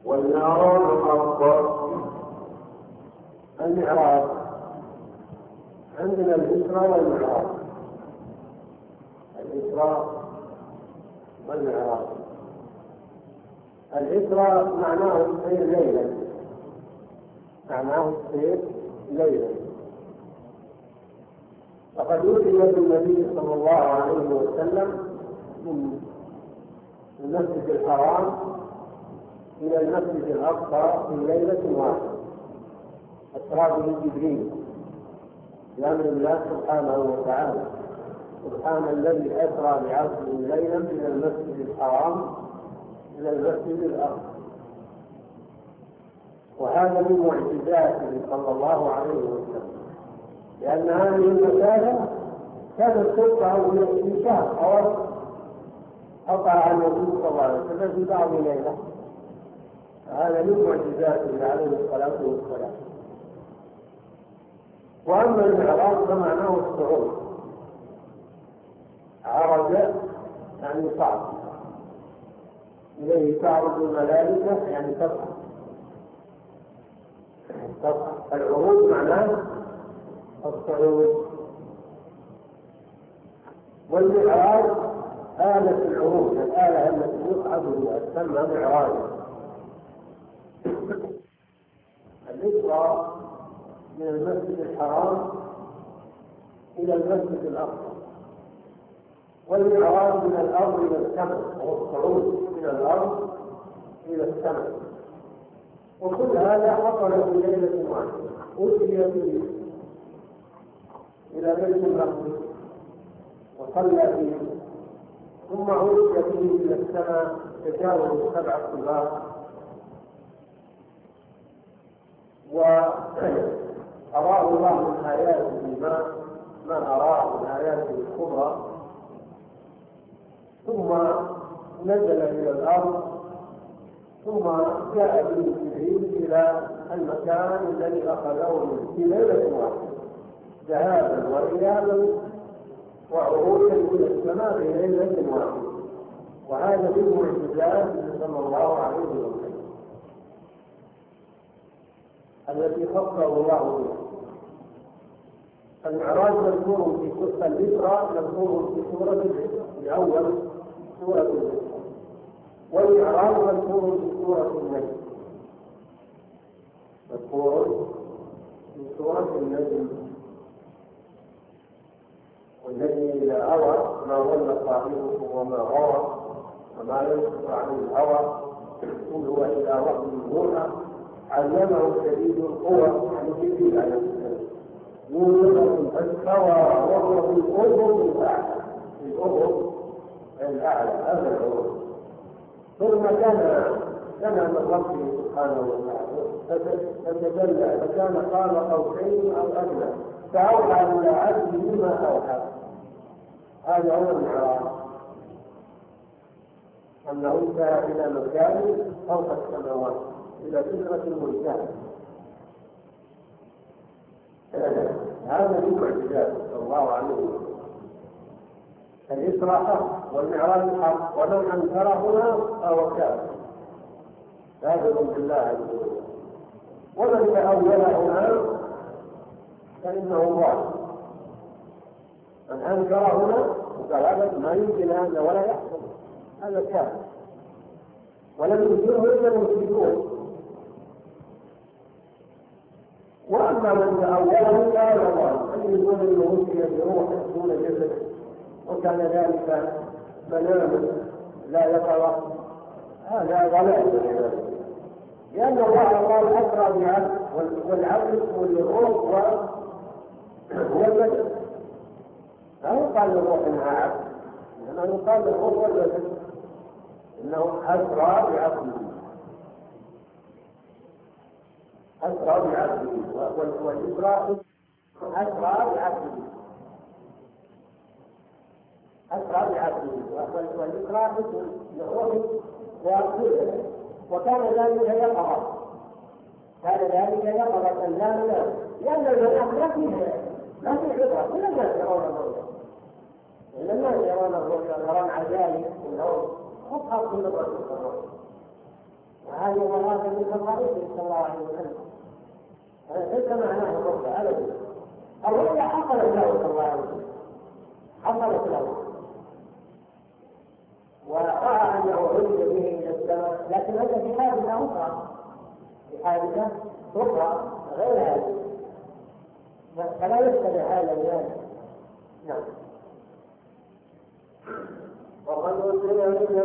والمعراج أفضل. المعراج عندنا الإسراء والمعراج. الإسراء والمعراج. الإسراء معناه السير ليلا، معناه السير ليلا. فقد أوتي بالنبي صلى الله عليه وسلم من المسجد الحرام إلى المسجد الأقصى في ليلة واحدة، أسرى به جبريل بأمر الله سبحانه وتعالى. سبحان الذي أسرى بعبده ليلا من المسجد الحرام إلى المسجد الأقصى. وهذا من معجزاته صلى الله عليه وسلم، لأن هذه المسافة كانت تقطع في شهر أو قطع عن النبي صلى الله عليه وسلم في بعض ليلة. هذا من معجزاته عليه الصلاة والسلام. وأما المعراج فمعناه الصعود. عرج يعني صعد، إليه تعرج الملائكة يعني تصعد. العروج معناه الصعود. والمعراج آلة العروج، الآلة التي يصعد بها تسمى معراجا. الإسراء من المسجد الحرام إلى المسجد الأقصى، والمعراج من الأرض إلى السماء، والصعود من الأرض إلى السماء. وكل هذا حصل في ليلة واحدة. أوتي به إلى بيت المقدس وصلى فيه، ثم أوتي به إلى السماء تجاوز 7 طباق، وأراه الله من آياته ما أراه من آياته الكبرى، ثم نزل إلى الأرض، ثم جاء به جبريل إلى المكان الذي أخذه منه في ليلة واحدة، ذهابا وإيابا وعروجا إلى السماء في ليلة واحدة. وهذا من معجزات صلى الله عليه وسلم التي خصه الله بها. المعراج مذكور في سورة الإسراء، مذكور في سورة الإسراء في أول سورة الإسراء، والمعراج مذكور في سورة النجم، مذكور في سورة النجم. والنجم إذا هوى ما ضل صاحبه وما غوى وما ينطق عن الهوى إن هو إلا وحي يوحى علمه شديد القوى، يعني جبريل عليه السلام، يوسف فاستوى وهو في الأفق الأعلى، في الأفق الأعلى، هذا العروج. ثم كان من ربه سبحانه وتعالى فتجلى فكان قاب قوسين أو أدنى فأوحى إلى عبده ما أوحى. هذا هو المعراج، أنه انتهى إلى مكان فوق السماوات، إلى سدرة المنتهى. هذا من معجزاته صلى الله عليه وسلم. الإسراء حق والمعراج حق، ومن أنكرهما فهو كافر كافر بالله عز وجل، ومن تأولهما فإنه ظالم. من أنكرهما وقال أبدا ما يمكن هذا ولا يحصل، هذا كافر، ولم ينكره إلا المشركون. وأما من تأوله قال الله أن يكون المسلم بروح دون جسد، وكان ذلك مناما لا يقرأ، هذا ضلال، لأن الله قال أسرى بعبد، والعبد والروح والبدن، لا يقال الروح إنها عبد، إنما يقال الروح والبدن، إنه أسرى بعبده، أسرى بعبده، والإسراء أسرى بعبده، أسرى بعبده، والإسراء للروح وأكله. وكان ذلك يقظة، كان ذلك يقظة لا منام، لأن المنام ما في عبرة. كل الناس يرون الرؤيا، كل الناس يرون الرؤيا، يرون عجائب النوم، خطها كل الرؤيا. وهذه مرات من فضائله صلى الله عليه وسلم. ليس معناه الرؤيا أبدا. الرؤيا حصلت له صلى الله عليه وسلم، حصلت له ورأى أنه عرج به إلى السماء، لكن هذا في حادثة أخرى، في حادثة أخرى غير هذه، فلا يشتبه هذا بهذا. نعم. وقد أرسل